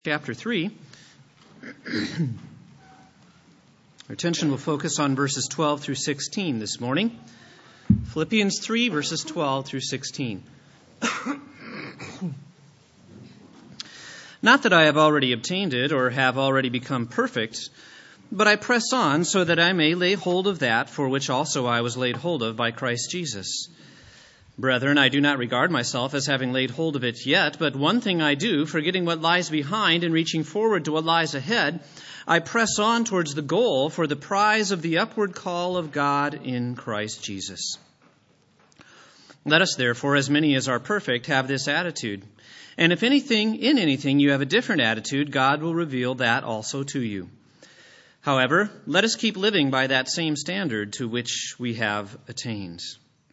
Chapter 3. Our attention will focus on verses 12 through 16 this morning. Philippians 3, verses 12 through 16. Not that I have already obtained it or have already become perfect, but I press on so that I may lay hold of that for which also I was laid hold of by Christ Jesus. Brethren, I do not regard myself as having laid hold of it yet, but one thing I do, forgetting what lies behind and reaching forward to what lies ahead, I press on towards the goal for the prize of the upward call of God in Christ Jesus. Let us therefore, as many as are perfect, have this attitude. And if in anything you have a different attitude, God will reveal that also to you. However, let us keep living by that same standard to which we have attained.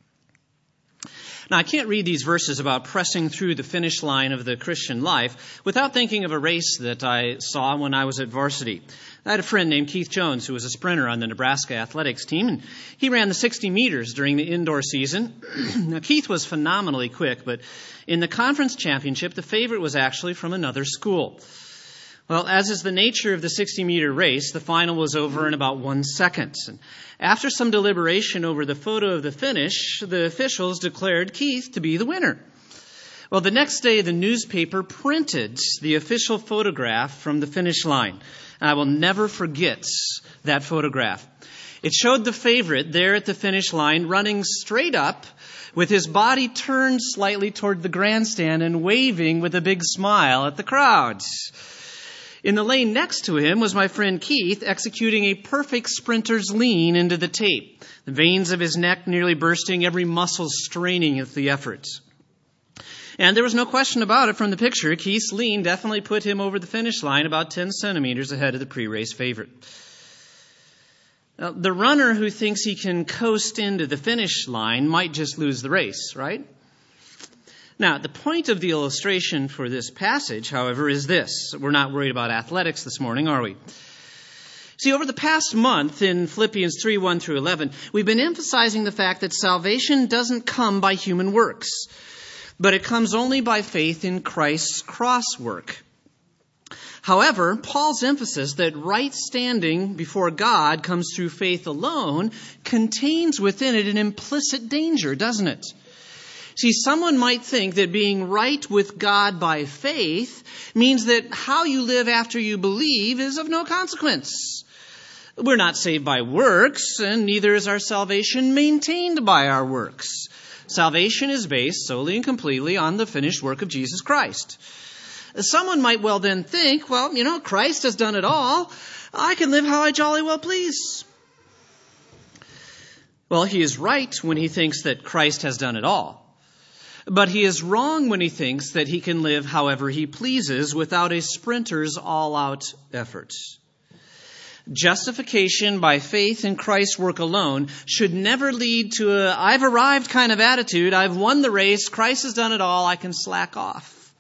Now, I can't read these verses about pressing through the finish line of the Christian life without thinking of a race that I saw when I was at varsity. I had a friend named Keith Jones who was a sprinter on the Nebraska athletics team, and he ran the 60 meters during the indoor season. Now, Keith was phenomenally quick, but in the conference championship, the favorite was actually from another school. Well, as is the nature of the 60-meter race, the final was over in about 1 second. And after some deliberation over the photo of the finish, the officials declared Keith to be the winner. Well, the next day, the newspaper printed the official photograph from the finish line. And I will never forget that photograph. It showed the favorite there at the finish line running straight up with his body turned slightly toward the grandstand and waving with a big smile at the crowd. In the lane next to him was my friend Keith executing a perfect sprinter's lean into the tape, the veins of his neck nearly bursting, every muscle straining at the effort. And there was no question about it from the picture. Keith's lean definitely put him over the finish line about 10 centimeters ahead of the pre-race favorite. Now, the runner who thinks he can coast into the finish line might just lose the race, right? Now, the point of the illustration for this passage, however, is this. We're not worried about athletics this morning, are we? See, over the past month in Philippians 3, 1 through 11, we've been emphasizing the fact that salvation doesn't come by human works, but it comes only by faith in Christ's cross work. However, Paul's emphasis that right standing before God comes through faith alone contains within it an implicit danger, doesn't it? See, someone might think that being right with God by faith means that how you live after you believe is of no consequence. We're not saved by works, and neither is our salvation maintained by our works. Salvation is based solely and completely on the finished work of Jesus Christ. Someone might well then think, well, Christ has done it all. I can live how I jolly well please. Well, he is right when he thinks that Christ has done it all. But he is wrong when he thinks that he can live however he pleases without a sprinter's all-out effort. Justification by faith in Christ's work alone should never lead to a I've arrived kind of attitude. I've won the race. Christ has done it all. I can slack off.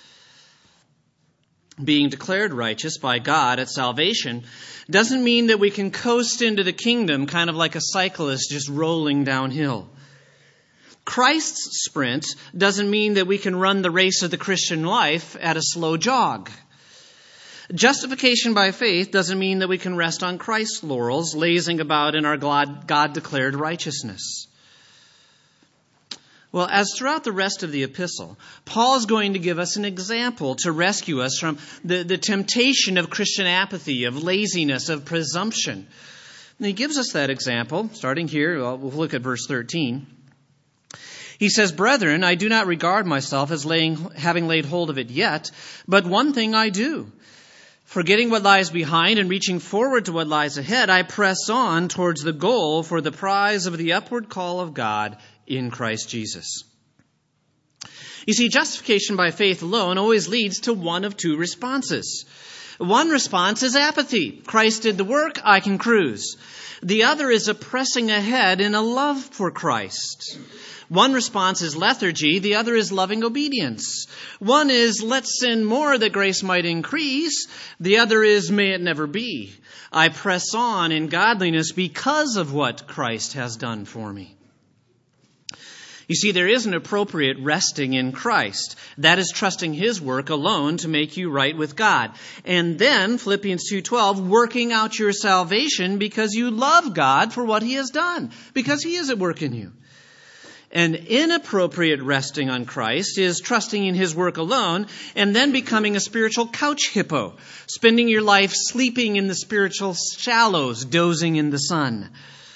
Being declared righteous by God at salvation doesn't mean that we can coast into the kingdom kind of like a cyclist just rolling downhill. Christ's sprint doesn't mean that we can run the race of the Christian life at a slow jog. Justification by faith doesn't mean that we can rest on Christ's laurels, lazing about in our God-declared righteousness. Well, as throughout the rest of the epistle, Paul is going to give us an example to rescue us from the temptation of Christian apathy, of laziness, of presumption. And he gives us that example, starting here. We'll look at verse 13. He says, Brethren, I do not regard myself as having laid hold of it yet, but one thing I do. Forgetting what lies behind and reaching forward to what lies ahead, I press on towards the goal for the prize of the upward call of God in Christ Jesus. You see, justification by faith alone always leads to one of two responses. One response is apathy. Christ did the work, I can cruise. The other is a pressing ahead in a love for Christ. One response is lethargy, the other is loving obedience. One is, let's sin more that grace might increase. The other is, may it never be. I press on in godliness because of what Christ has done for me. You see, there is an appropriate resting in Christ. That is trusting His work alone to make you right with God. And then, Philippians 2:12, working out your salvation because you love God for what He has done, because He is at work in you. And inappropriate resting on Christ is trusting in His work alone and then becoming a spiritual couch hippo, spending your life sleeping in the spiritual shallows, dozing in the sun.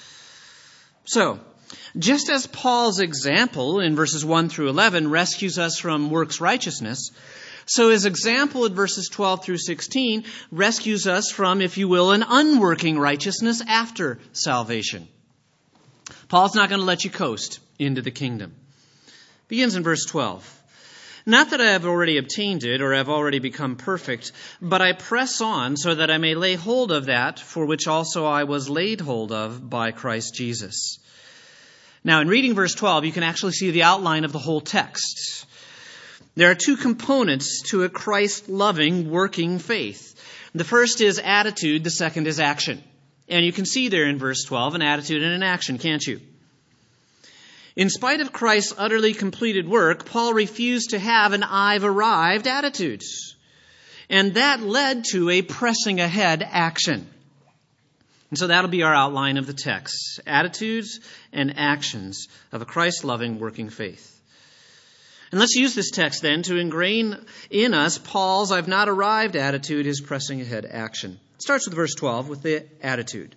So, just as Paul's example in verses 1 through 11 rescues us from works righteousness, so his example in verses 12 through 16 rescues us from, if you will, an unworking righteousness after salvation. Paul's not going to let you coast into the kingdom. Begins in verse 12. Not that I have already obtained it or have already become perfect, but I press on so that I may lay hold of that for which also I was laid hold of by Christ Jesus. Now, in reading verse 12, you can actually see the outline of the whole text. There are two components to a Christ-loving, working faith. The first is attitude, the second is action. And you can see there in verse 12 an attitude and an action, can't you? In spite of Christ's utterly completed work, Paul refused to have an I've arrived attitude. And that led to a pressing ahead action. And so that'll be our outline of the text. Attitudes and actions of a Christ-loving, working faith. And let's use this text then to ingrain in us Paul's I've not arrived attitude, his pressing ahead action. It starts with verse 12 with the attitude.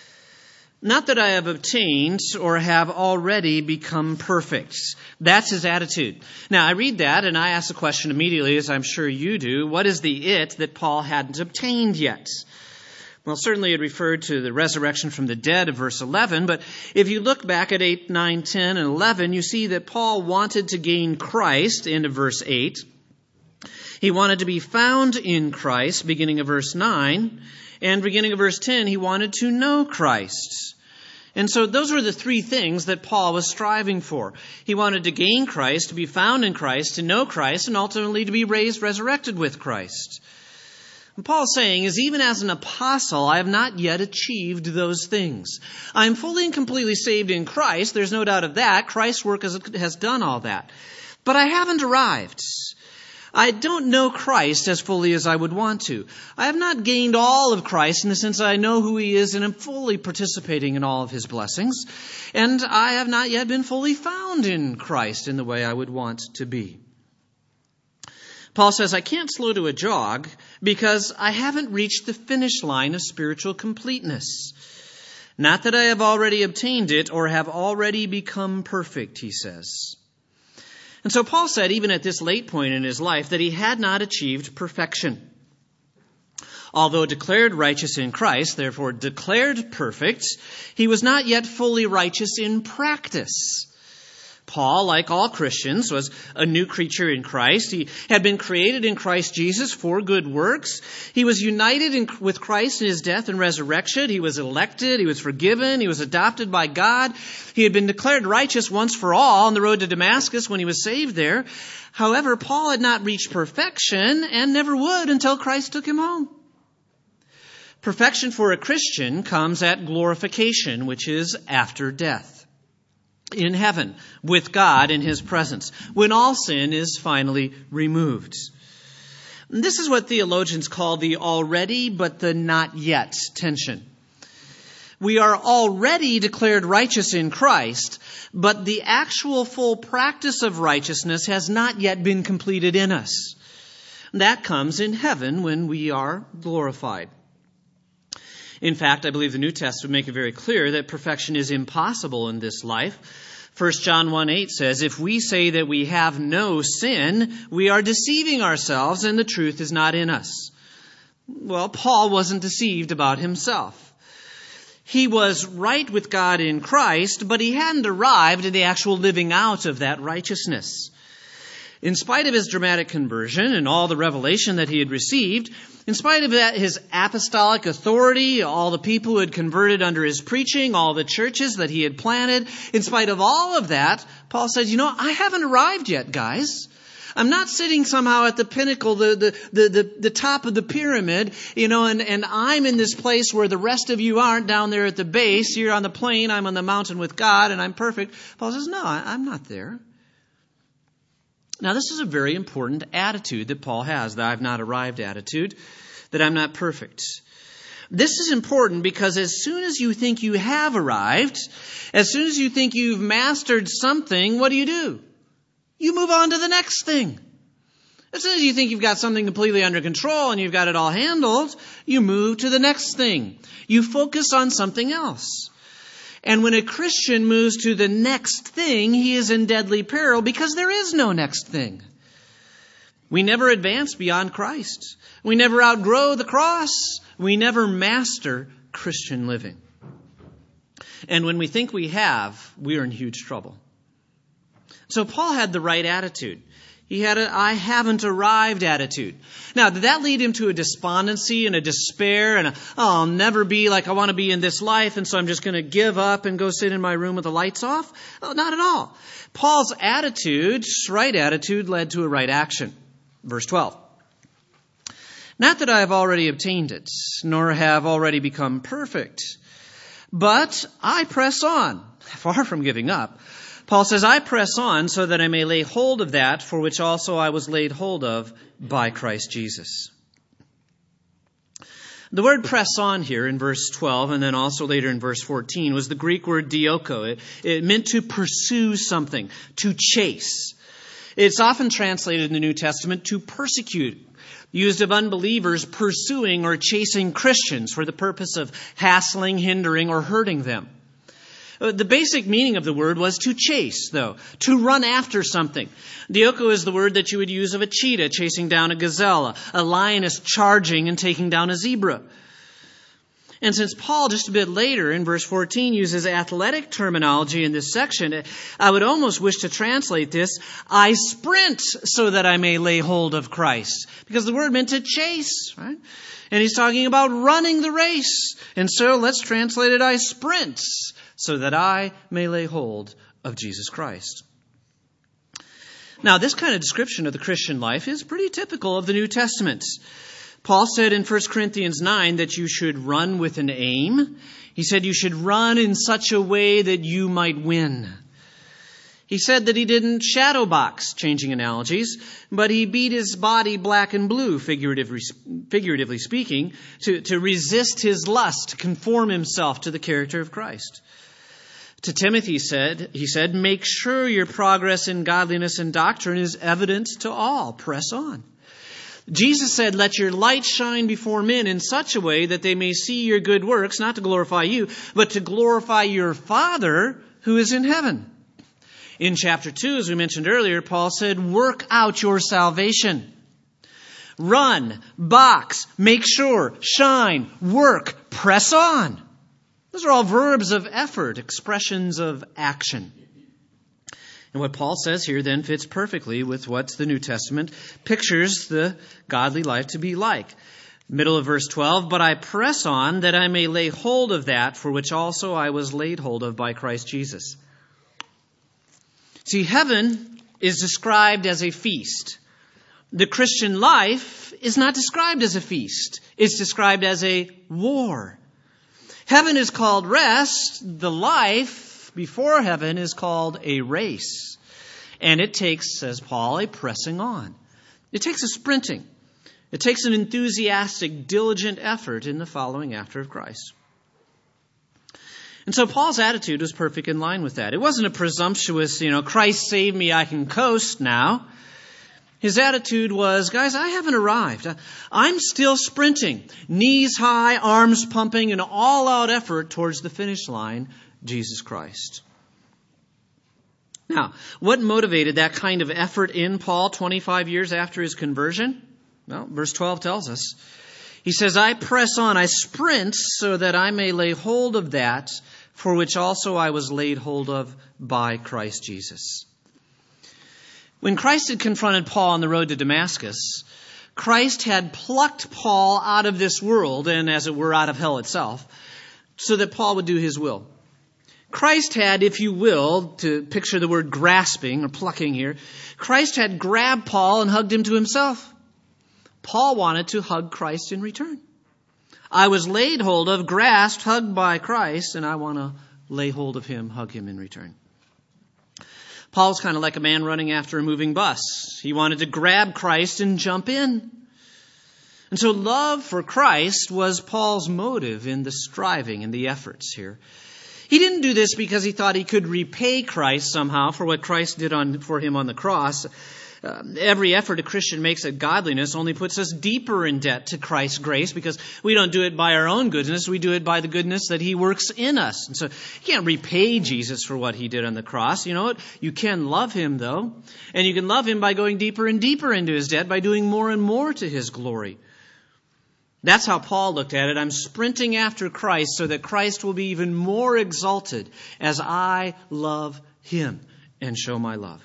Not that I have obtained or have already become perfect. That's his attitude. Now, I read that and I ask the question immediately, as I'm sure you do, what is the it that Paul hadn't obtained yet? Well, certainly it referred to the resurrection from the dead of verse 11, but if you look back at 8, 9, 10, and 11, you see that Paul wanted to gain Christ, end of verse 8. He wanted to be found in Christ, beginning of verse 9, and beginning of verse 10, he wanted to know Christ. And so those were the three things that Paul was striving for. He wanted to gain Christ, to be found in Christ, to know Christ, and ultimately to be raised, resurrected with Christ. What Paul's saying is, even as an apostle, I have not yet achieved those things. I am fully and completely saved in Christ. There's no doubt of that. Christ's work has done all that. But I haven't arrived. I don't know Christ as fully as I would want to. I have not gained all of Christ in the sense that I know who He is and am fully participating in all of His blessings. And I have not yet been fully found in Christ in the way I would want to be. Paul says, I can't slow to a jog because I haven't reached the finish line of spiritual completeness. Not that I have already obtained it or have already become perfect, he says. And so Paul said, even at this late point in his life, that he had not achieved perfection. Although declared righteous in Christ, therefore declared perfect, he was not yet fully righteous in practice. Paul, like all Christians, was a new creature in Christ. He had been created in Christ Jesus for good works. He was united with Christ in His death and resurrection. He was elected. He was forgiven. He was adopted by God. He had been declared righteous once for all on the road to Damascus when he was saved there. However, Paul had not reached perfection and never would until Christ took him home. Perfection for a Christian comes at glorification, which is after death. In heaven, with God in His presence, when all sin is finally removed. This is what theologians call the already but the not yet tension. We are already declared righteous in Christ, but the actual full practice of righteousness has not yet been completed in us. That comes in heaven when we are glorified. In fact, I believe the New Testament would make it very clear that perfection is impossible in this life. 1 John 1:8 says, if we say that we have no sin, we are deceiving ourselves and the truth is not in us. Well, Paul wasn't deceived about himself. He was right with God in Christ, but he hadn't arrived at the actual living out of that righteousness. In spite of his dramatic conversion and all the revelation that he had received, in spite of that, his apostolic authority, all the people who had converted under his preaching, all the churches that he had planted, in spite of all of that, Paul said, I haven't arrived yet, guys. I'm not sitting somehow at the pinnacle, the top of the pyramid, and I'm in this place where the rest of you aren't, down there at the base. You're on the plain, I'm on the mountain with God, and I'm perfect. Paul says, no, I'm not there. Now, this is a very important attitude that Paul has, the I've not arrived attitude, that I'm not perfect. This is important because as soon as you think you have arrived, as soon as you think you've mastered something, what do? You move on to the next thing. As soon as you think you've got something completely under control and you've got it all handled, you move to the next thing. You focus on something else. And when a Christian moves to the next thing, he is in deadly peril because there is no next thing. We never advance beyond Christ. We never outgrow the cross. We never master Christian living. And when we think we have, we are in huge trouble. So Paul had the right attitude. He had a I haven't arrived attitude. Now, did that lead him to a despondency and a despair and I'll never be like I want to be in this life, and so I'm just going to give up and go sit in my room with the lights off? Oh, not at all. Paul's attitude, right attitude, led to a right action. Verse 12. Not that I have already obtained it, nor have already become perfect, but I press on, far from giving up. Paul says, I press on so that I may lay hold of that for which also I was laid hold of by Christ Jesus. The word press on here in verse 12 and then also later in verse 14 was the Greek word dioko. It meant to pursue something, to chase. It's often translated in the New Testament to persecute, used of unbelievers pursuing or chasing Christians for the purpose of hassling, hindering, or hurting them. The basic meaning of the word was to chase, though, to run after something. Dioko is the word that you would use of a cheetah chasing down a gazelle, a lioness charging and taking down a zebra. And since Paul, just a bit later in verse 14, uses athletic terminology in this section, I would almost wish to translate this, I sprint so that I may lay hold of Christ. Because the word meant to chase, right? And he's talking about running the race. And so let's translate it, I sprint so that I may lay hold of Jesus Christ. Now, this kind of description of the Christian life is pretty typical of the New Testament. Paul said in 1 Corinthians 9 that you should run with an aim. He said you should run in such a way that you might win. He said that he didn't shadow box, changing analogies, but he beat his body black and blue, figuratively speaking, to resist his lust, to conform himself to the character of Christ. To Timothy, he said, make sure your progress in godliness and doctrine is evident to all. Press on. Jesus said, let your light shine before men in such a way that they may see your good works, not to glorify you, but to glorify your Father who is in heaven. In chapter 2, as we mentioned earlier, Paul said, work out your salvation. Run, box, make sure, shine, work, press on. Those are all verbs of effort, expressions of action. And what Paul says here then fits perfectly with what the New Testament pictures the godly life to be like. Middle of verse 12, but I press on that I may lay hold of that for which also I was laid hold of by Christ Jesus. See, heaven is described as a feast. The Christian life is not described as a feast. It's described as a war. Heaven is called rest. The life before heaven is called a race. And it takes, says Paul, a pressing on. It takes a sprinting. It takes an enthusiastic, diligent effort in the following after of Christ. And so Paul's attitude was perfect in line with that. It wasn't a presumptuous, Christ saved me, I can coast now. His attitude was, guys, I haven't arrived. I'm still sprinting, knees high, arms pumping, an all-out effort towards the finish line, Jesus Christ. Now, what motivated that kind of effort in Paul 25 years after his conversion? Well, verse 12 tells us. He says, I press on, I sprint so that I may lay hold of that for which also I was laid hold of by Christ Jesus. When Christ had confronted Paul on the road to Damascus, Christ had plucked Paul out of this world and, as it were, out of hell itself, so that Paul would do his will. Christ had, if you will, to picture the word grasping or plucking here, Christ had grabbed Paul and hugged him to himself. Paul wanted to hug Christ in return. I was laid hold of, grasped, hugged by Christ, and I want to lay hold of him, hug him in return. Paul's kind of like a man running after a moving bus. He wanted to grab Christ and jump in. And so love for Christ was Paul's motive in the striving and the efforts here. He didn't do this because he thought he could repay Christ somehow for what Christ did for him on the cross. Every effort a Christian makes at godliness only puts us deeper in debt to Christ's grace, because we don't do it by our own goodness. We do it by the goodness that he works in us. And so you can't repay Jesus for what he did on the cross. You know what? You can love him, though. And you can love him by going deeper and deeper into his debt, by doing more and more to his glory. That's how Paul looked at it. I'm sprinting after Christ so that Christ will be even more exalted as I love him and show my love.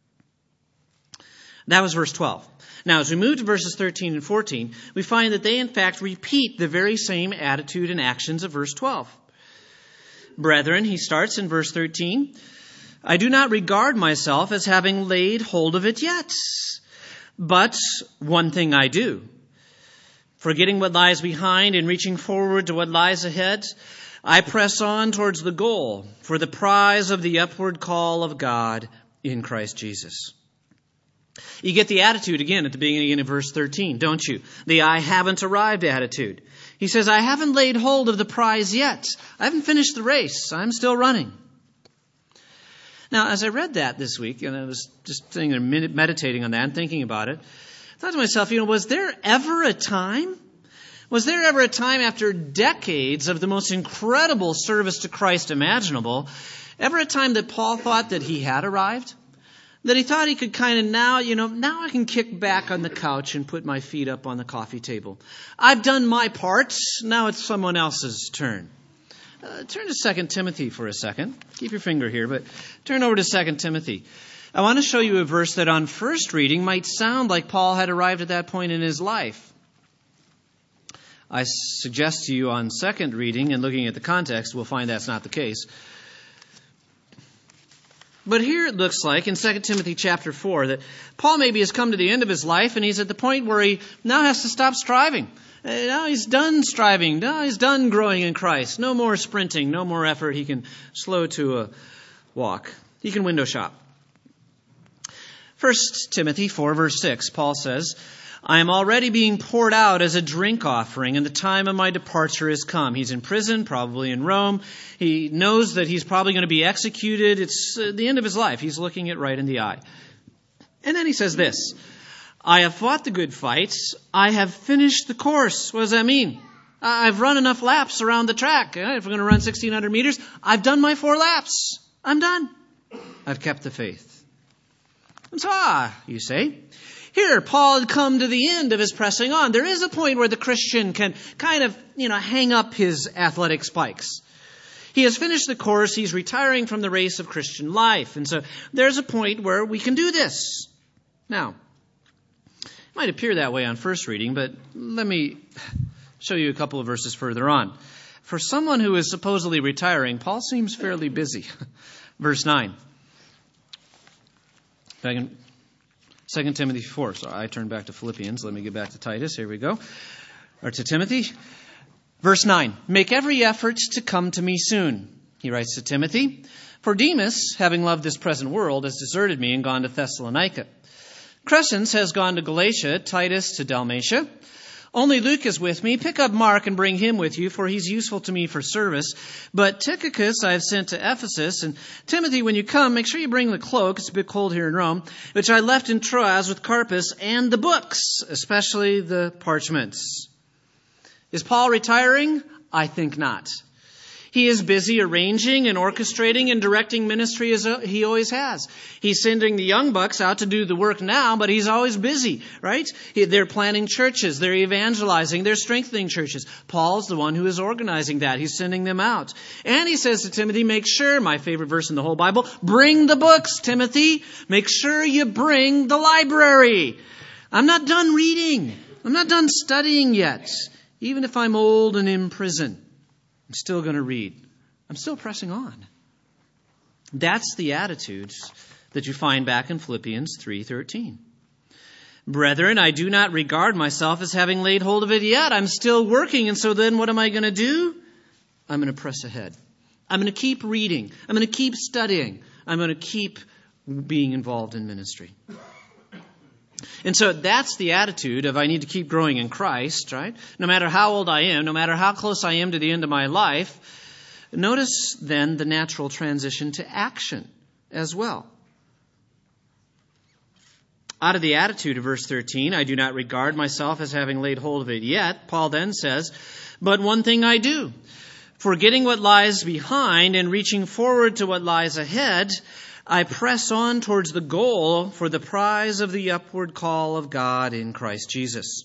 That was verse 12. Now, as we move to verses 13 and 14, we find that they, in fact, repeat the very same attitude and actions of verse 12. Brethren, he starts in verse 13, I do not regard myself as having laid hold of it yet, but one thing I do. Forgetting what lies behind and reaching forward to what lies ahead, I press on towards the goal for the prize of the upward call of God in Christ Jesus. You get the attitude again at the beginning of verse 13, don't you? The I haven't arrived attitude. He says, I haven't laid hold of the prize yet. I haven't finished the race. I'm still running. Now, as I read that this week, and I was just sitting there meditating on that and thinking about it, I thought to myself, was there ever a time after decades of the most incredible service to Christ imaginable, ever a time that Paul thought that he had arrived? That he thought he could kind of now I can kick back on the couch and put my feet up on the coffee table. I've done my part. Now it's someone else's turn. Turn to 2 Timothy for a second. Keep your finger here, but turn over to 2 Timothy. I want to show you a verse that on first reading might sound like Paul had arrived at that point in his life. I suggest to you on second reading and looking at the context, we'll find that's not the case. But here it looks like in 2 Timothy chapter 4 that Paul maybe has come to the end of his life and he's at the point where he now has to stop striving. Now he's done striving. Now he's done growing in Christ. No more sprinting, no more effort. He can slow to a walk. He can window shop. 1 Timothy 4 verse 6, Paul says, I am already being poured out as a drink offering, and the time of my departure has come. He's in prison, probably in Rome. He knows that he's probably going to be executed. It's the end of his life. He's looking it right in the eye. And then he says this, I have fought the good fight. I have finished the course. What does that mean? I've run enough laps around the track. If we're going to run 1,600 meters, I've done my 4 laps. I'm done. I've kept the faith. And so, you say, here, Paul had come to the end of his pressing on. There is a point where the Christian can kind of, hang up his athletic spikes. He has finished the course. He's retiring from the race of Christian life. And so there's a point where we can do this. Now, it might appear that way on first reading, but let me show you a couple of verses further on. For someone who is supposedly retiring, Paul seems fairly busy. Verse 9. 2 Timothy 4. So I turn back to Philippians. Let me get back to Titus. Here we go. Or to Timothy. Verse 9. Make every effort to come to me soon. He writes to Timothy. For Demas, having loved this present world, has deserted me and gone to Thessalonica. Crescens has gone to Galatia, Titus to Dalmatia. Only Luke is with me. Pick up Mark and bring him with you, for he's useful to me for service. But Tychicus I have sent to Ephesus. And Timothy, when you come, make sure you bring the cloak, it's a bit cold here in Rome, which I left in Troas with Carpus, and the books, especially the parchments. Is Paul retiring? I think not. He is busy arranging and orchestrating and directing ministry as he always has. He's sending the young bucks out to do the work now, but he's always busy, right? They're planning churches. They're evangelizing. They're strengthening churches. Paul's the one who is organizing that. He's sending them out. And he says to Timothy, make sure, my favorite verse in the whole Bible, bring the books, Timothy. Make sure you bring the library. I'm not done reading. I'm not done studying yet. Even if I'm old and in prison. I'm still going to read. I'm still pressing on. That's the attitude that you find back in Philippians 3:13. Brethren, I do not regard myself as having laid hold of it yet. I'm still working, and so then what am I going to do? I'm going to press ahead. I'm going to keep reading. I'm going to keep studying. I'm going to keep being involved in ministry. And so that's the attitude of I need to keep growing in Christ, right? No matter how old I am, no matter how close I am to the end of my life. Notice then the natural transition to action as well. Out of the attitude of verse 13, I do not regard myself as having laid hold of it yet. Paul then says, but one thing I do, forgetting what lies behind and reaching forward to what lies ahead, I press on towards the goal for the prize of the upward call of God in Christ Jesus.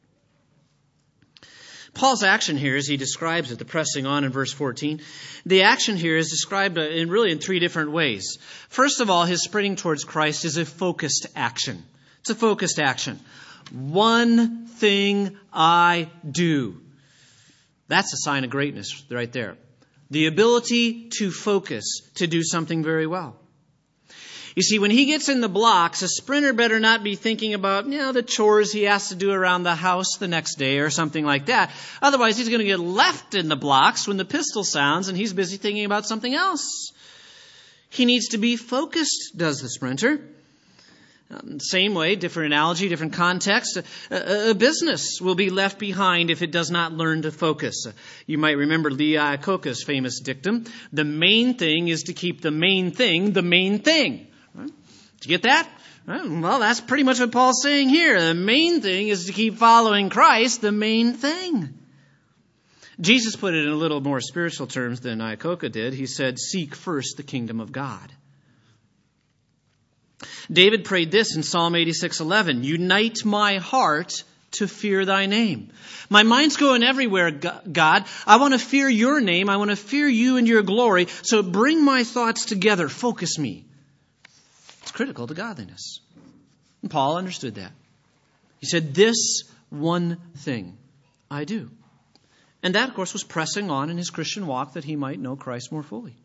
Paul's action here, as he describes it, the pressing on in verse 14, the action here is described in three different ways. First of all, his sprinting towards Christ is a focused action. It's a focused action. One thing I do. That's a sign of greatness right there. The ability to focus, to do something very well. You see, when he gets in the blocks, a sprinter better not be thinking about, the chores he has to do around the house the next day or something like that. Otherwise, he's going to get left in the blocks when the pistol sounds and he's busy thinking about something else. He needs to be focused, does the sprinter. Same way, different analogy, different context. A business will be left behind if it does not learn to focus. You might remember Lee Iacocca's famous dictum, the main thing is to keep the main thing the main thing. Did you get that? Well, that's pretty much what Paul's saying here. The main thing is to keep following Christ, the main thing. Jesus put it in a little more spiritual terms than Iacocca did. He said, seek first the kingdom of God. David prayed this in Psalm 86:11, unite my heart to fear thy name. My mind's going everywhere, God. I want to fear your name. I want to fear you and your glory. So bring my thoughts together. Focus me. It's critical to godliness. And Paul understood that. He said, this one thing I do. And that, of course, was pressing on in his Christian walk that he might know Christ more fully.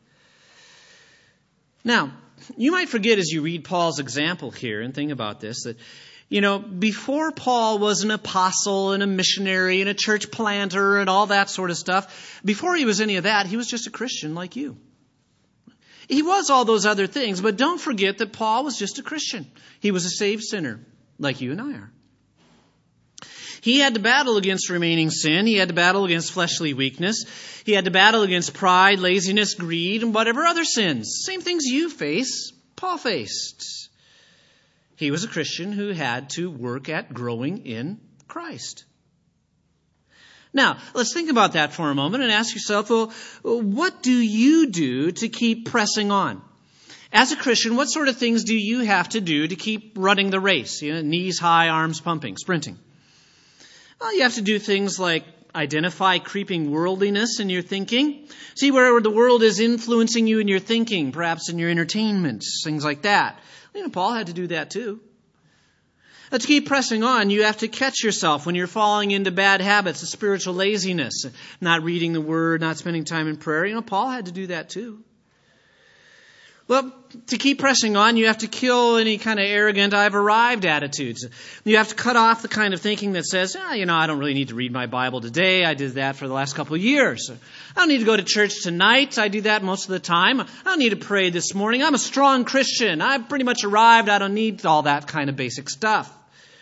Now, you might forget as you read Paul's example here and think about this that, before Paul was an apostle and a missionary and a church planter and all that sort of stuff, before he was any of that, he was just a Christian like you. He was all those other things, but don't forget that Paul was just a Christian. He was a saved sinner like you and I are. He had to battle against remaining sin. He had to battle against fleshly weakness. He had to battle against pride, laziness, greed, and whatever other sins. Same things you face, Paul faced. He was a Christian who had to work at growing in Christ. Now, let's think about that for a moment and ask yourself, well, what do you do to keep pressing on? As a Christian, what sort of things do you have to do to keep running the race? Knees high, arms pumping, sprinting. Well, you have to do things like identify creeping worldliness in your thinking. See where the world is influencing you in your thinking, perhaps in your entertainment, things like that. Paul had to do that too. To keep pressing on, you have to catch yourself when you're falling into bad habits of spiritual laziness, not reading the Word, not spending time in prayer. Paul had to do that too. Well, to keep pressing on, you have to kill any kind of arrogant, I've arrived attitudes. You have to cut off the kind of thinking that says, I don't really need to read my Bible today. I did that for the last couple of years. I don't need to go to church tonight. I do that most of the time. I don't need to pray this morning. I'm a strong Christian. I've pretty much arrived. I don't need all that kind of basic stuff.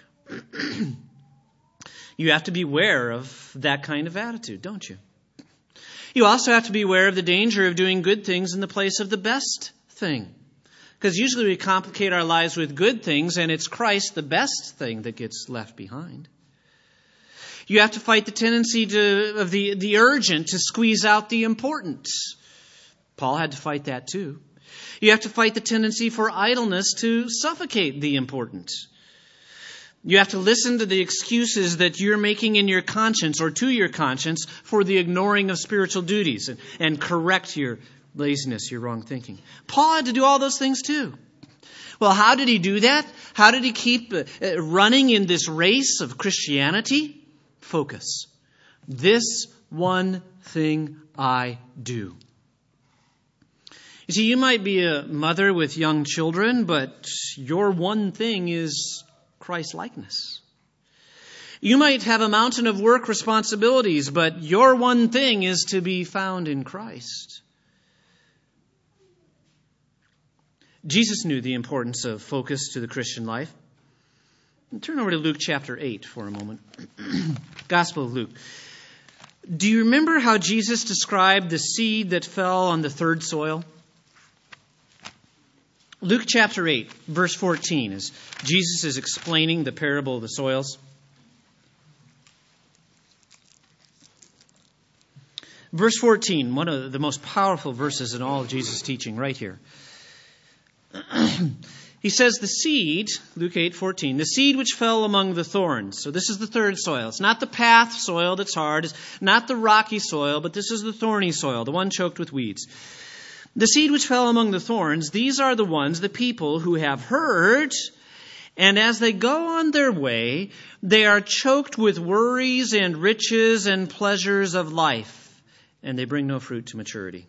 You have to beware of that kind of attitude, don't you? You also have to be aware of the danger of doing good things in the place of the best thing. Because usually we complicate our lives with good things, and it's Christ, the best thing, that gets left behind. You have to fight the tendency of the urgent to squeeze out the important. Paul had to fight that too. You have to fight the tendency for idleness to suffocate the important. You have to listen to the excuses that you're making in your conscience or to your conscience for the ignoring of spiritual duties and correct your laziness, your wrong thinking. Paul had to do all those things too. Well, how did he do that? How did he keep running in this race of Christianity? Focus. This one thing I do. You see, you might be a mother with young children, but your one thing is Christ-likeness. You might have a mountain of work responsibilities, but your one thing is to be found in Christ. Jesus knew the importance of focus to the Christian life. Turn over to Luke chapter 8 for a moment. Gospel of Luke. Do you remember how Jesus described the seed that fell on the third soil? Luke chapter 8, verse 14, as Jesus is explaining the parable of the soils. Verse 14, one of the most powerful verses in all of Jesus' teaching, right here. He says, the seed, Luke 8:14, the seed which fell among the thorns. So this is the third soil. It's not the path soil that's hard. It's not the rocky soil, but this is the thorny soil, the one choked with weeds. The seed which fell among the thorns, these are the ones, the people who have heard, and as they go on their way, they are choked with worries and riches and pleasures of life, and they bring no fruit to maturity.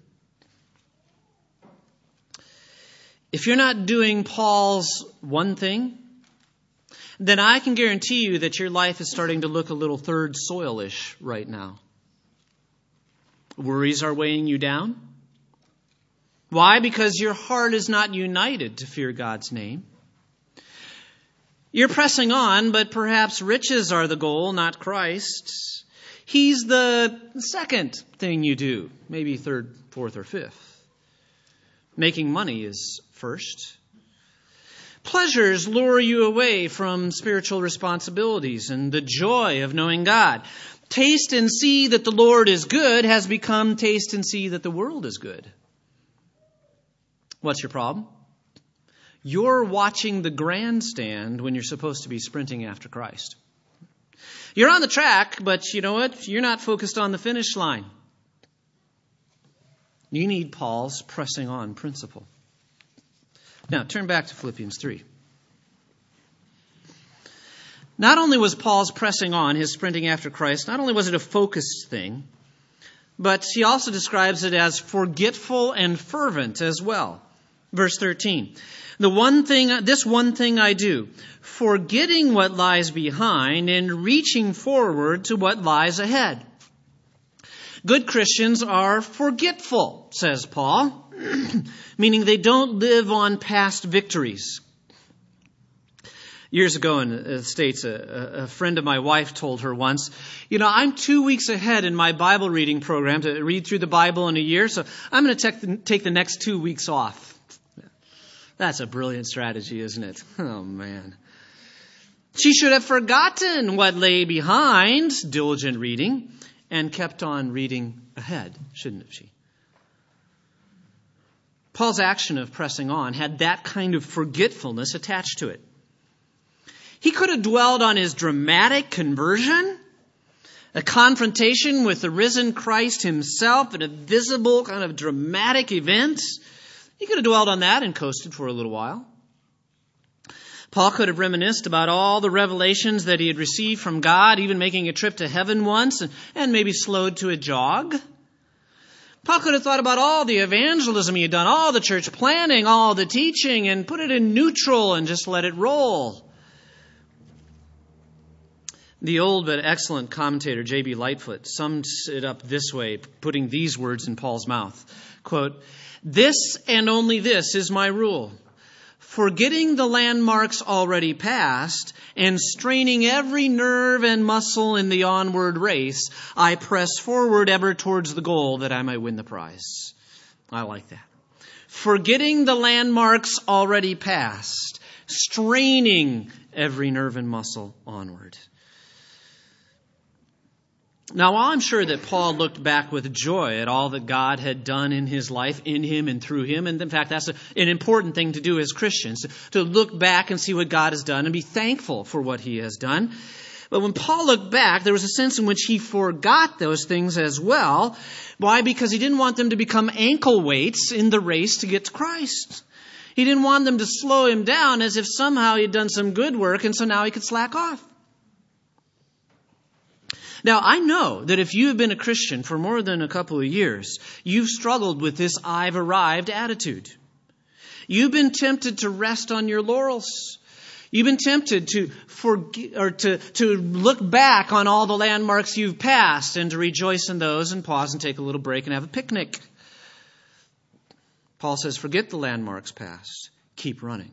If you're not doing Paul's one thing, then I can guarantee you that your life is starting to look a little third soil-ish right now. Worries are weighing you down. Why? Because your heart is not united to fear God's name. You're pressing on, but perhaps riches are the goal, not Christ. He's the second thing you do, maybe third, fourth, or fifth. Making money is first. Pleasures lure you away from spiritual responsibilities and the joy of knowing God. Taste and see that the Lord is good has become taste and see that the world is good. What's your problem? You're watching the grandstand when you're supposed to be sprinting after Christ. You're on the track, but you know what? You're not focused on the finish line. You need Paul's pressing on principle. Now, turn back to Philippians 3. Not only was Paul's pressing on, his sprinting after Christ, not only was it a focused thing, but he also describes it as forgetful and fervent as well. Verse 13. This one thing I do, forgetting what lies behind and reaching forward to what lies ahead. Good Christians are forgetful, says Paul, meaning they don't live on past victories. Years ago in the States, a friend of my wife told her once, I'm 2 weeks ahead in my Bible reading program to read through the Bible in a year, so I'm going to take the next 2 weeks off. That's a brilliant strategy, isn't it? Oh, man. She should have forgotten what lay behind diligent reading and kept on reading ahead, shouldn't she? Paul's action of pressing on had that kind of forgetfulness attached to it. He could have dwelled on his dramatic conversion, a confrontation with the risen Christ himself, and a visible kind of dramatic event. He could have dwelled on that and coasted for a little while. Paul could have reminisced about all the revelations that he had received from God, even making a trip to heaven once, and maybe slowed to a jog. Paul could have thought about all the evangelism he had done, all the church planning, all the teaching, and put it in neutral and just let it roll. The old but excellent commentator J.B. Lightfoot sums it up this way, putting these words in Paul's mouth. Quote, "This and only this is my rule. Forgetting the landmarks already passed and straining every nerve and muscle in the onward race, I press forward ever towards the goal that I might win the prize." I like that. Forgetting the landmarks already passed, straining every nerve and muscle onward. Now, while I'm sure that Paul looked back with joy at all that God had done in his life, in him and through him, and in fact, that's an important thing to do as Christians, to look back and see what God has done and be thankful for what he has done. But when Paul looked back, there was a sense in which he forgot those things as well. Why? Because he didn't want them to become ankle weights in the race to get to Christ. He didn't want them to slow him down as if somehow he had done some good work and so now he could slack off. Now, I know that if you have been a Christian for more than a couple of years, you've struggled with this I've arrived attitude. You've been tempted to rest on your laurels. You've been tempted to forget or to look back on all the landmarks you've passed and to rejoice in those and pause and take a little break and have a picnic. Paul says, forget the landmarks past. Keep running.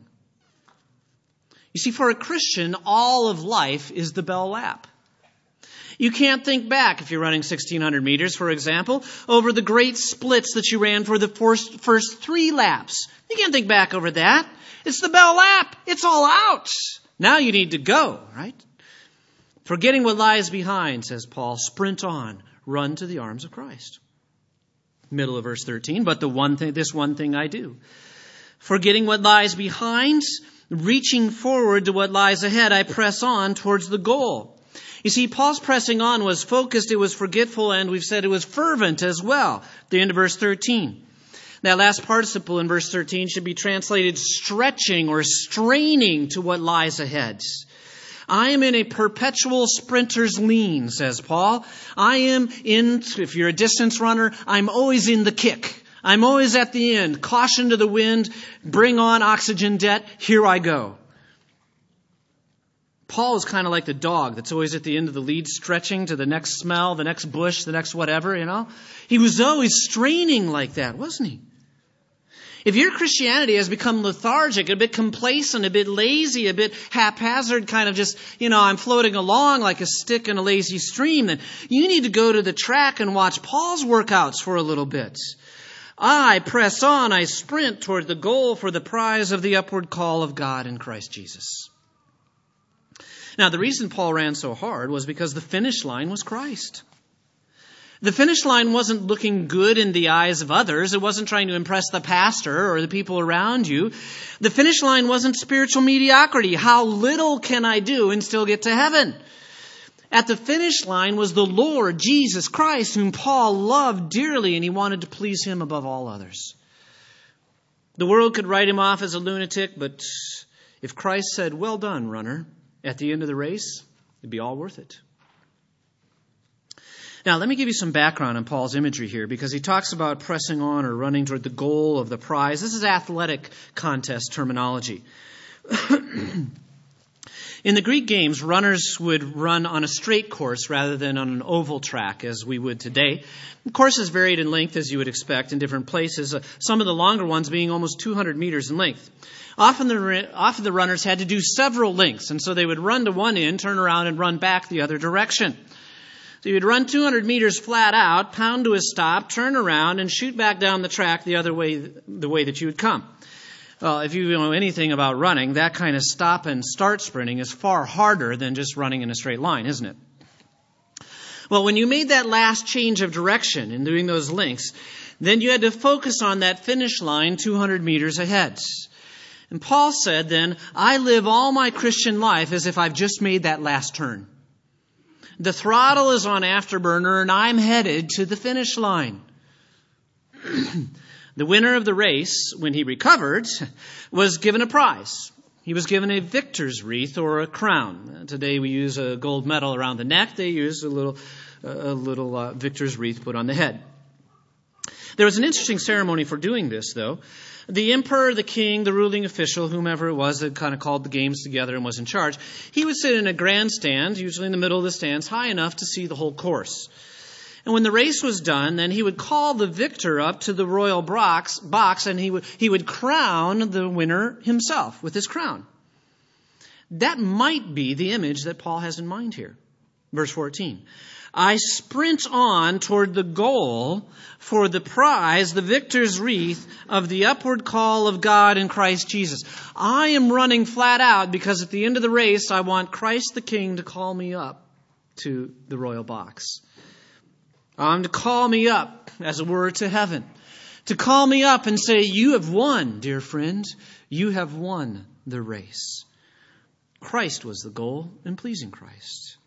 You see, for a Christian, all of life is the bell lap. You can't think back, if you're running 1,600 meters, for example, over the great splits that you ran for the first 3 laps. You can't think back over that. It's the bell lap. It's all out. Now you need to go, right? Forgetting what lies behind, says Paul, sprint on, run to the arms of Christ. Middle of verse 13, but this one thing I do. Forgetting what lies behind, reaching forward to what lies ahead, I press on towards the goal. You see, Paul's pressing on was focused, it was forgetful, and we've said it was fervent as well. The end of verse 13. That last participle in verse 13 should be translated stretching or straining to what lies ahead. I am in a perpetual sprinter's lean, says Paul. I am in, if you're a distance runner, I'm always in the kick. I'm always at the end. Caution to the wind. Bring on oxygen debt. Here I go. Paul is kind of like the dog that's always at the end of the lead, stretching to the next smell, the next bush, the next whatever, He was always straining like that, wasn't he? If your Christianity has become lethargic, a bit complacent, a bit lazy, a bit haphazard, kind of just, I'm floating along like a stick in a lazy stream, then you need to go to the track and watch Paul's workouts for a little bit. I press on, I sprint toward the goal for the prize of the upward call of God in Christ Jesus. Now, the reason Paul ran so hard was because the finish line was Christ. The finish line wasn't looking good in the eyes of others. It wasn't trying to impress the pastor or the people around you. The finish line wasn't spiritual mediocrity. How little can I do and still get to heaven? At the finish line was the Lord, Jesus Christ, whom Paul loved dearly, and he wanted to please him above all others. The world could write him off as a lunatic, but if Christ said, "Well done, runner," at the end of the race, it'd be all worth it. Now, let me give you some background on Paul's imagery here, because he talks about pressing on or running toward the goal of the prize. This is athletic contest terminology. In the Greek games, runners would run on a straight course rather than on an oval track as we would today. The courses varied in length, as you would expect, in different places, some of the longer ones being almost 200 meters in length. Often the runners had to do several lengths, and so they would run to one end, turn around, and run back the other direction. So you'd run 200 meters flat out, pound to a stop, turn around, and shoot back down the track the way that you would come. Well, if you know anything about running, that kind of stop and start sprinting is far harder than just running in a straight line, isn't it? Well, when you made that last change of direction in doing those lengths, then you had to focus on that finish line 200 meters ahead. And Paul said then, I live all my Christian life as if I've just made that last turn. The throttle is on afterburner and I'm headed to the finish line. The winner of the race, when he recovered, was given a prize. He was given a victor's wreath or a crown. Today we use a gold medal around the neck. They use a little victor's wreath put on the head. There was an interesting ceremony for doing this, though. The emperor, the king, the ruling official, whomever it was that kind of called the games together and was in charge, he would sit in a grandstand, usually in the middle of the stands, high enough to see the whole course. And when the race was done, then he would call the victor up to the royal box and he would crown the winner himself with his crown. That might be the image that Paul has in mind here. Verse 14. I sprint on toward the goal for the prize, the victor's wreath of the upward call of God in Christ Jesus. I am running flat out because at the end of the race, I want Christ the King to call me up to the royal box. To call me up, as it were, to heaven. To call me up and say, you have won, dear friend. You have won the race. Christ was the goal, and pleasing Christ.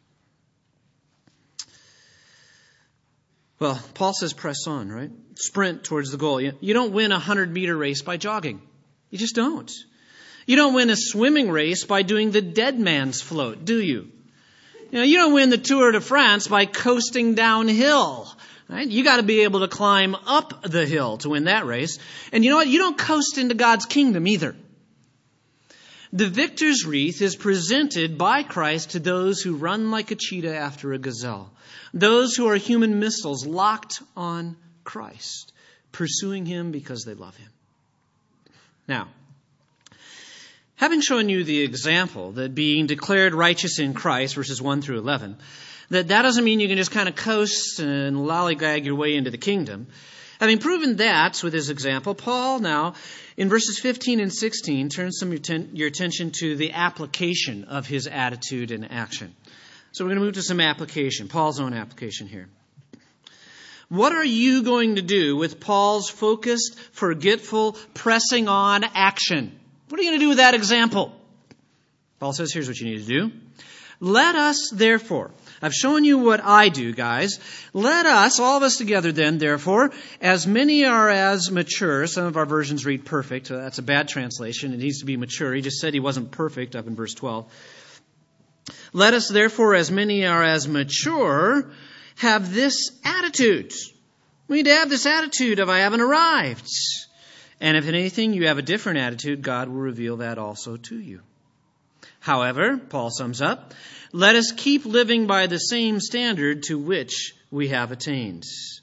Well, Paul says press on, right? Sprint towards the goal. You don't win a 100-meter race by jogging. You just don't. You don't win a swimming race by doing the dead man's float, do you? You don't win the Tour de France by coasting downhill. Right? You got to be able to climb up the hill to win that race. And you know what? You don't coast into God's kingdom either. The victor's wreath is presented by Christ to those who run like a cheetah after a gazelle. Those who are human missiles locked on Christ, pursuing Him because they love Him. Now, having shown you the example that being declared righteous in Christ, verses 1 through 11, that doesn't mean you can just kind of coast and lollygag your way into the kingdom. Having proven that with his example, Paul now, in verses 15 and 16, turns your attention to the application of his attitude and action. So we're going to move to some application, Paul's own application here. What are you going to do with Paul's focused, forgetful, pressing on action? What are you going to do with that example? Paul says, here's what you need to do. Let us, therefore, I've shown you what I do, guys. Let us, all of us together then, therefore, as many are as mature. Some of our versions read perfect. That's a bad translation. It needs to be mature. He just said he wasn't perfect up in verse 12. Let us, therefore, as many are as mature, have this attitude. We need to have this attitude of I haven't arrived. And if in anything you have a different attitude, God will reveal that also to you. However, Paul sums up, let us keep living by the same standard to which we have attained.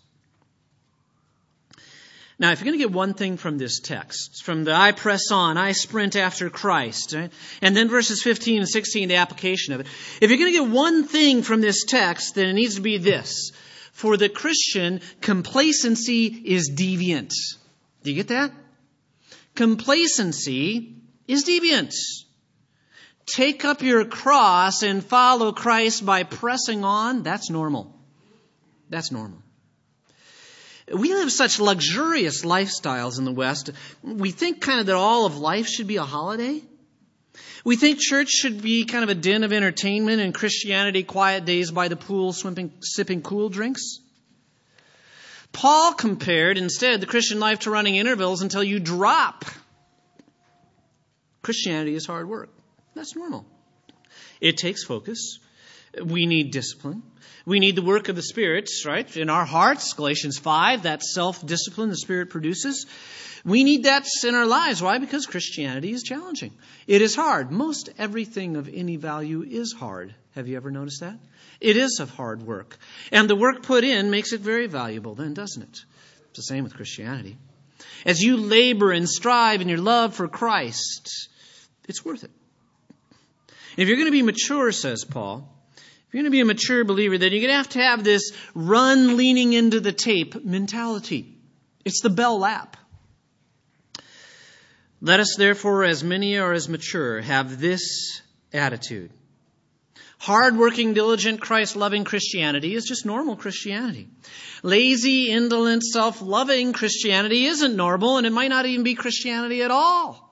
Now, if you're going to get one thing from this text, from the I press on, I sprint after Christ, right? And then verses 15 and 16, the application of it. If you're going to get one thing from this text, then it needs to be this. For the Christian, complacency is deviant. Do you get that? Complacency is deviant. Take up your cross and follow Christ by pressing on. That's normal. That's normal. We live such luxurious lifestyles in the West. We think kind of that all of life should be a holiday. We think church should be kind of a den of entertainment and Christianity quiet days by the pool sipping cool drinks. Paul compared instead the Christian life to running intervals until you drop. Christianity is hard work. That's normal. It takes focus. We need discipline. We need the work of the Spirit, right? In our hearts, Galatians 5, that self-discipline the Spirit produces. We need that in our lives. Why? Because Christianity is challenging. It is hard. Most everything of any value is hard. Have you ever noticed that? It is of hard work. And the work put in makes it very valuable then, doesn't it? It's the same with Christianity. As you labor and strive in your love for Christ, it's worth it. If you're going to be mature, says Paul, if you're going to be a mature believer, then you're going to have this run leaning into the tape mentality. It's the bell lap. Let us therefore, as many are as mature, have this attitude. Hard-working, diligent, Christ-loving Christianity is just normal Christianity. Lazy, indolent, self-loving Christianity isn't normal, and it might not even be Christianity at all.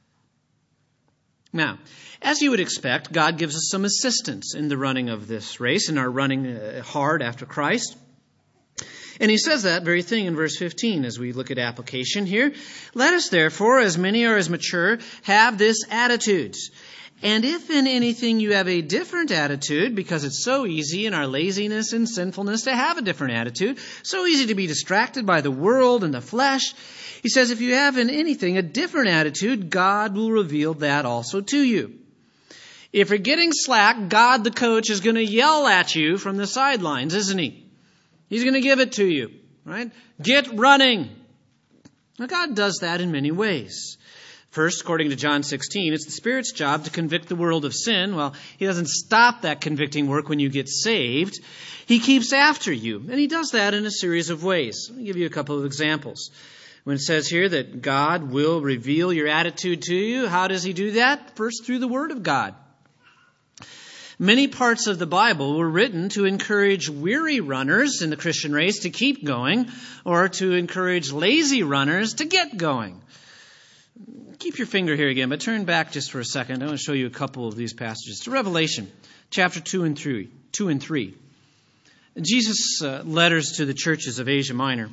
Now, as you would expect, God gives us some assistance in the running of this race, in our running hard after Christ. And he says that very thing in verse 15 as we look at application here. Let us therefore, as many are as mature, have this attitude. And if in anything you have a different attitude, because it's so easy in our laziness and sinfulness to have a different attitude, so easy to be distracted by the world and the flesh, he says if you have in anything a different attitude, God will reveal that also to you. If you're getting slack, God the coach is going to yell at you from the sidelines, isn't he? He's going to give it to you, right? Get running. Now God does that in many ways. First, according to John 16, it's the Spirit's job to convict the world of sin. Well, He doesn't stop that convicting work when you get saved. He keeps after you, and He does that in a series of ways. Let me give you a couple of examples. When it says here that God will reveal your attitude to you, how does He do that? First, through the Word of God. Many parts of the Bible were written to encourage weary runners in the Christian race to keep going, or to encourage lazy runners to get going. Keep your finger here again, but turn back just for a second. I want to show you a couple of these passages. To Revelation, chapter 2 and 3. Jesus' letters to the churches of Asia Minor.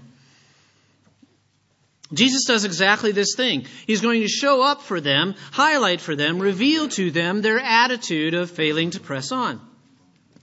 Jesus does exactly this thing. He's going to show up for them, highlight for them, reveal to them their attitude of failing to press on.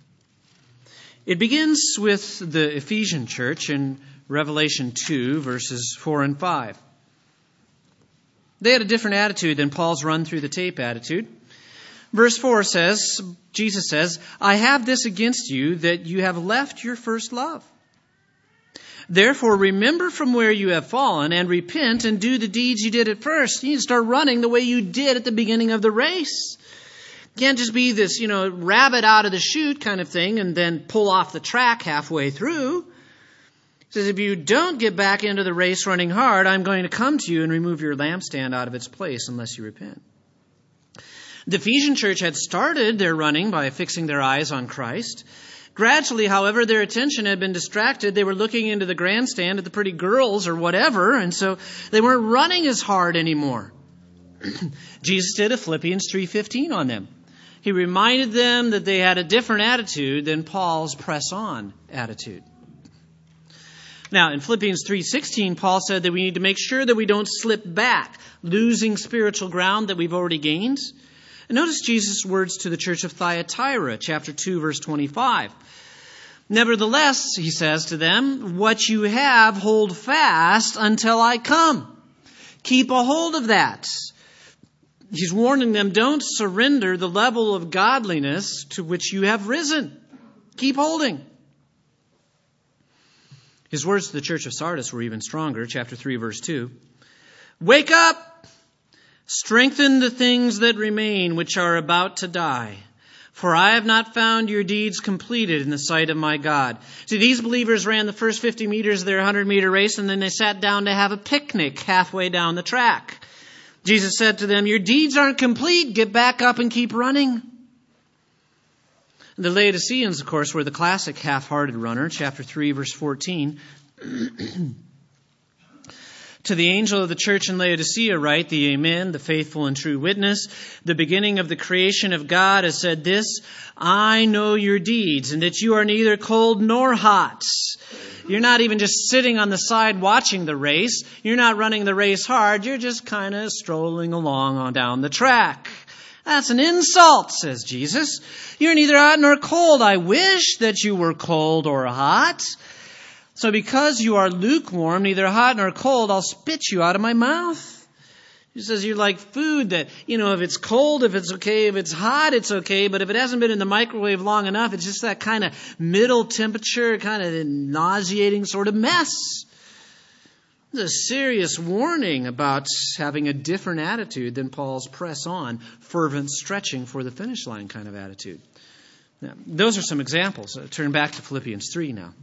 It begins with the Ephesian church in Revelation 2, verses 4 and 5. They had a different attitude than Paul's run through the tape attitude. Verse 4 says, Jesus says, I have this against you, that you have left your first love. Therefore, remember from where you have fallen and repent and do the deeds you did at first. You need to start running the way you did at the beginning of the race. Can't just be this, rabbit out of the chute kind of thing and then pull off the track halfway through. He says, if you don't get back into the race running hard, I'm going to come to you and remove your lampstand out of its place unless you repent. The Ephesian church had started their running by fixing their eyes on Christ. Gradually, however, their attention had been distracted. They were looking into the grandstand at the pretty girls or whatever, and so they weren't running as hard anymore. Jesus did a Philippians 3:15 on them. He reminded them that they had a different attitude than Paul's press-on attitude. Now, in Philippians 3:16, Paul said that we need to make sure that we don't slip back, losing spiritual ground that we've already gained. And notice Jesus' words to the church of Thyatira, chapter 2, verse 25. Nevertheless, he says to them, what you have, hold fast until I come. Keep a hold of that. He's warning them, don't surrender the level of godliness to which you have risen. Keep holding. His words to the church of Sardis were even stronger, chapter 3, verse 2. Wake up! Strengthen the things that remain, which are about to die. For I have not found your deeds completed in the sight of my God. See, these believers ran the first 50 meters of their 100-meter race, and then they sat down to have a picnic halfway down the track. Jesus said to them, your deeds aren't complete. Get back up and keep running. The Laodiceans, of course, were the classic half-hearted runner. Chapter 3, verse 14. To the angel of the church in Laodicea write, the Amen, the faithful and true witness, the beginning of the creation of God, has said this, I know your deeds, and that you are neither cold nor hot. You're not even just sitting on the side watching the race. You're not running the race hard. You're just kind of strolling along on down the track. That's an insult, says Jesus. You're neither hot nor cold. I wish that you were cold or hot. So because you are lukewarm, neither hot nor cold, I'll spit you out of my mouth. He says you're like food that, if it's cold, if it's okay, if it's hot, it's okay. But if it hasn't been in the microwave long enough, it's just that kind of middle temperature, kind of nauseating sort of mess. It's a serious warning about having a different attitude than Paul's press on, fervent stretching for the finish line kind of attitude. Now, those are some examples. Turn back to Philippians 3 now.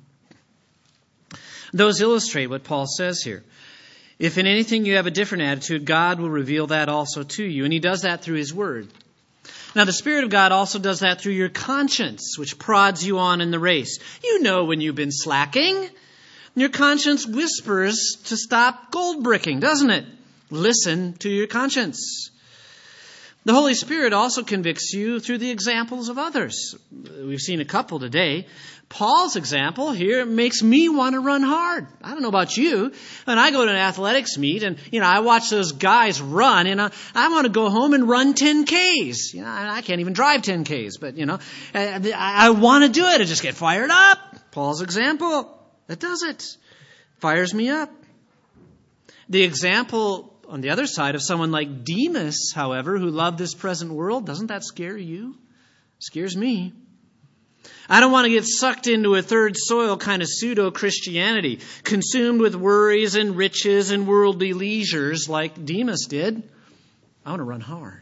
Those illustrate what Paul says here. If in anything you have a different attitude, God will reveal that also to you. And he does that through his word. Now, the Spirit of God also does that through your conscience, which prods you on in the race. You know when you've been slacking. Your conscience whispers to stop gold bricking, doesn't it? Listen to your conscience. The Holy Spirit also convicts you through the examples of others. We've seen a couple today. Paul's example here makes me want to run hard. I don't know about you. When I go to an athletics meet and, I watch those guys run, I want to go home and run 10Ks. I can't even drive 10Ks, but, I want to do it. I just get fired up. Paul's example, that does it. Fires me up. The example on the other side of someone like Demas, however, who loved this present world, doesn't that scare you? It scares me. I don't want to get sucked into a third soil kind of pseudo-Christianity, consumed with worries and riches and worldly leisures like Demas did. I want to run hard.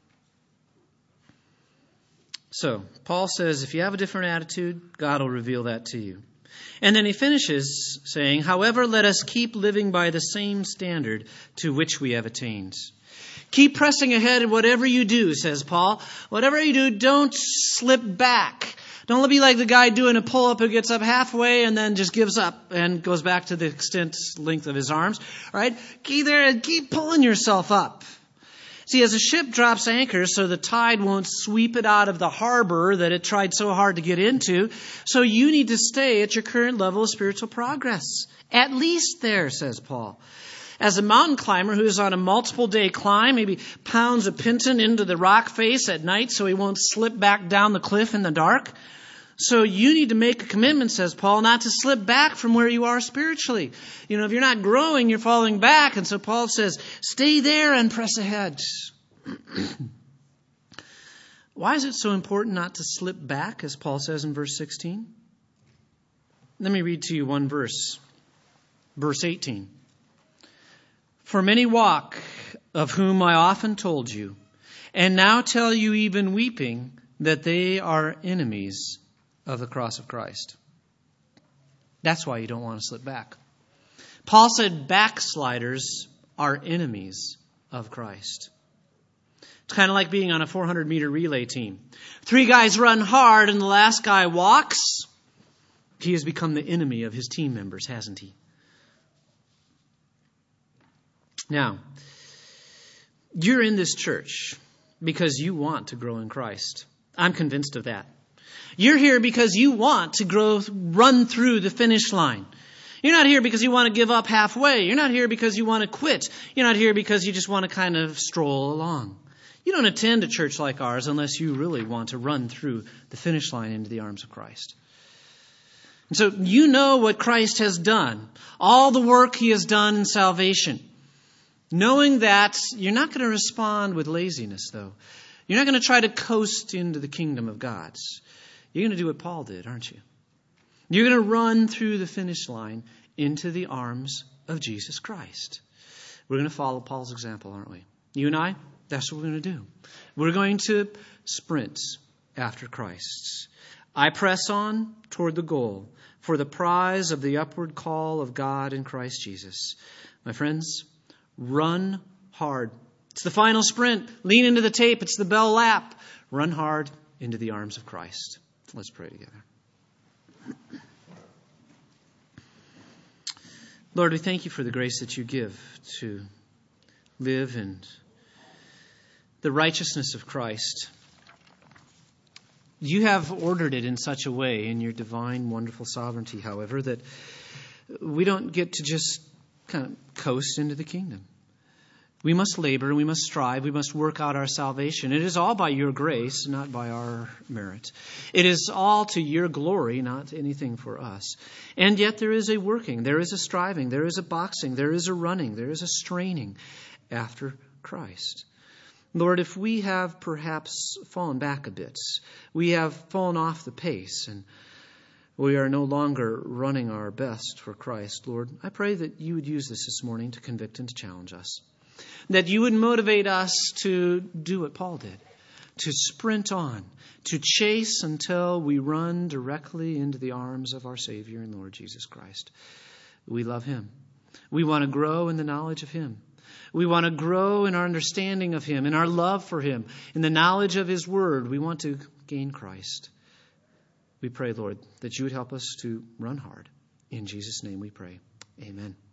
So, Paul says, if you have a different attitude, God will reveal that to you. And then he finishes saying, however, let us keep living by the same standard to which we have attained. Keep pressing ahead in whatever you do, says Paul. Whatever you do, don't slip back. Don't be like the guy doing a pull-up who gets up halfway and then just gives up and goes back to the length of his arms. Right? Keep there and keep pulling yourself up. See, as a ship drops anchor so the tide won't sweep it out of the harbor that it tried so hard to get into, so you need to stay at your current level of spiritual progress. At least there, says Paul. As a mountain climber who's on a multiple-day climb, maybe pounds a pinton into the rock face at night so he won't slip back down the cliff in the dark, So you need to make a commitment, says Paul, not to slip back from where you are spiritually. If you're not growing, you're falling back. And so Paul says, stay there and press ahead. Why is it so important not to slip back, as Paul says in verse 16? Let me read to you one verse. Verse 18. For many walk, of whom I often told you, and now tell you even weeping, that they are enemies of the cross of Christ. That's why you don't want to slip back. Paul said backsliders are enemies of Christ. It's kind of like being on a 400-meter relay team. 3 guys run hard and the last guy walks. He has become the enemy of his team members, hasn't he? Now, you're in this church because you want to grow in Christ. I'm convinced of that. You're here because you want to run through the finish line. You're not here because you want to give up halfway. You're not here because you want to quit. You're not here because you just want to kind of stroll along. You don't attend a church like ours unless you really want to run through the finish line into the arms of Christ. And so you know what Christ has done, all the work he has done in salvation. Knowing that, you're not going to respond with laziness, though. You're not going to try to coast into the kingdom of God. You're going to do what Paul did, aren't you? You're going to run through the finish line into the arms of Jesus Christ. We're going to follow Paul's example, aren't we? You and I, that's what we're going to do. We're going to sprint after Christ. I press on toward the goal for the prize of the upward call of God in Christ Jesus. My friends, run hard. It's the final sprint. Lean into the tape. It's the bell lap. Run hard into the arms of Christ. Let's pray together. Lord, we thank you for the grace that you give to live in the righteousness of Christ. You have ordered it in such a way in your divine, wonderful sovereignty, however, that we don't get to just kind of coast into the kingdom. We must labor, we must strive, we must work out our salvation. It is all by your grace, not by our merit. It is all to your glory, not anything for us. And yet there is a working, there is a striving, there is a boxing, there is a running, there is a straining after Christ. Lord, if we have perhaps fallen back a bit, we have fallen off the pace, and we are no longer running our best for Christ, Lord, I pray that you would use this morning to convict and to challenge us. That you would motivate us to do what Paul did, to sprint on, to chase until we run directly into the arms of our Savior and Lord Jesus Christ. We love him. We want to grow in the knowledge of him. We want to grow in our understanding of him, in our love for him, in the knowledge of his word. We want to gain Christ. We pray, Lord, that you would help us to run hard. In Jesus' name we pray. Amen.